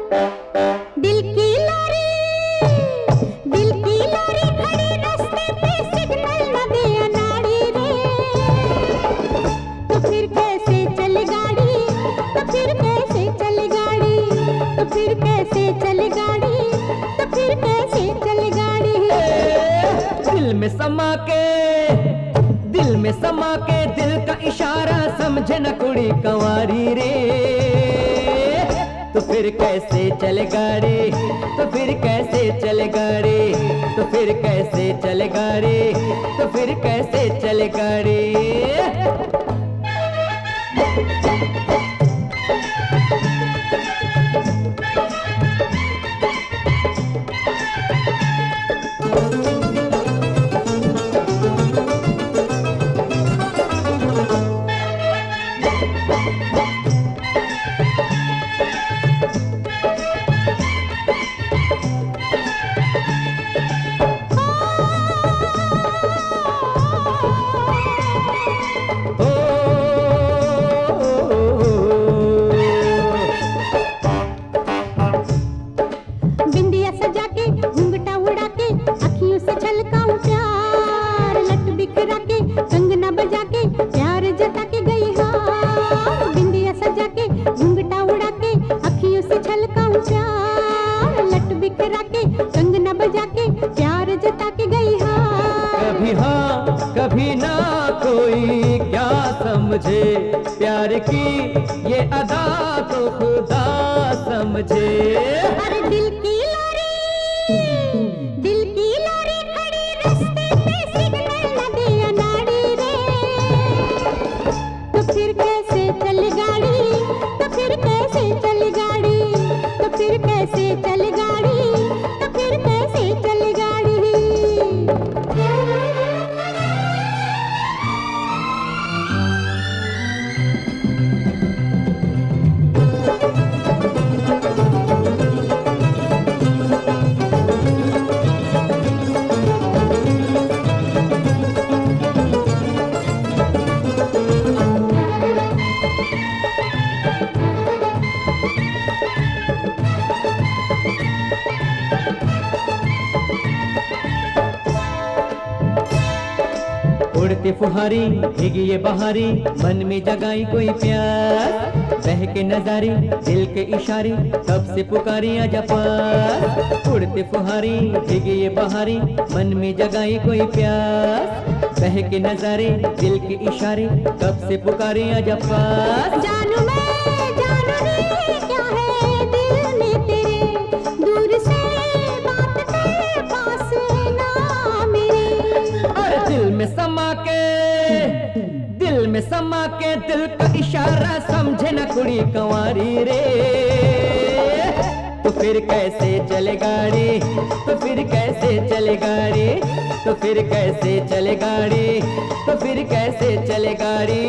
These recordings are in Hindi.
दिल की लारी, दिल की लारी खड़ी रास्ते पे, सिग्नल न दे अनाड़ी रे। तो फिर कैसे चले गाड़ी, तो फिर कैसे चले गाड़ी, तो फिर कैसे चले गाड़ी, तो फिर कैसे चले गाड़ी। दिल में समा के, दिल में समा के, दिल का इशारा समझे न कुड़ी कंवारी रे। तो फिर कैसे चले गाड़ी, तो फिर कैसे चले गाड़ी, तो फिर कैसे चले गाड़ी, तो फिर कैसे चले गाड़ी। बिंदिया सजा के, घूंघटा उड़ा के, अखियों से छलकाऊं प्यार, लट बिखरा के, कंगना बजा के, प्यार जता के गई हार। बिंदिया सजा के, घूंघटा उड़ा के, अखियों से छलकाऊं प्यार, लट बिखरा के, कंगना बजा के, प्यार जता के गई हार। कभी हाँ कभी ना, कोई क्या समझे प्यार की ये अदा तो खुदा समझे। अरे दिल की लारी, दिल की लारी खड़ी रास्ते पे, सिग्नल न दे अनाड़ी रे। तो फिर कैसे चले गाड़ी, तो फिर कैसे चले गाड़ी, तो फिर कैसे चले गाड़ी, तो फिर कैसे चले गाड़ी। उड़ती फुहारी भीगी ये बहारी, मन में जगाई कोई प्यार, बह के नजारी दिल के इशारे, कब से पुकारी आजा पास। उड़ती फुहारी भीगी ये बहारी, मन में जगाई कोई प्यार, बह के नजारे दिल के इशारे, कब से पुकारी आजा पास। जानू मैं जानू रे, क्या है दिल में तेरे, दूर से बात कर, पास ना मेरे। और दिल में समा के, दिल में समा के, दिल का इशारा समझे न कुड़ी कंवारी रे। तो फिर कैसे चले गाड़ी, तो फिर कैसे चले गाड़ी, तो फिर कैसे चले गाड़ी, तो फिर कैसे चले गाड़ी।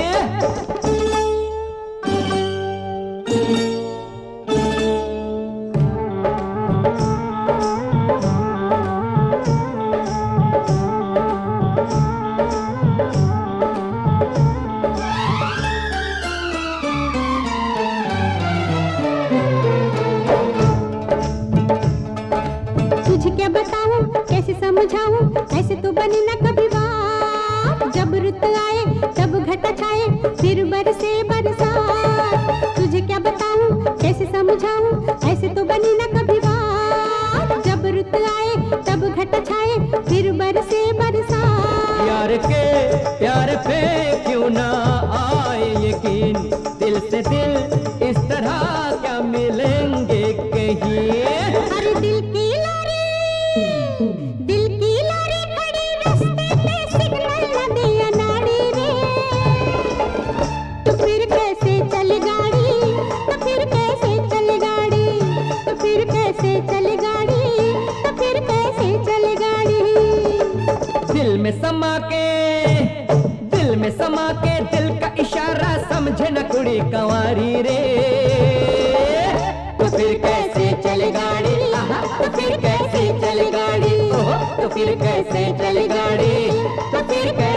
तुझे क्या बताऊं, कैसे समझाऊं, ऐसे तो बनी ना कभी बात। जब रुत आए तब घटा छाए, फिर बरसे बरसात। तुझे क्या बताऊं, कैसे समझाऊं, ऐसे तो बनी ना कभी बात। जब रुत आए तब घटा छाए, फिर बरसे बरसात। यार के प्यार पे क्यों ना आए यकीन, दिल से दिल इस तरह क्या मिलेंगे कहीं। अरे दिल की लारी, दिल की लारी खड़ी रास्ते पे, सिग्नल न दे अनाड़ी रे। तो फिर कैसे चले गाड़ी, तो फिर कैसे चले गाड़ी, तो फिर कैसे चले गाड़ी, तो फिर कैसे चले गाड़ी। दिल में समा के, दिल में समा के, दिल का इशारा समझे न कुड़ी कंवारी रे। तो फिर कैसे चले गाड़ी, तो फिर कैसे चले गाड़ी, तो फिर कैसे चले गाड़ी, तो फिर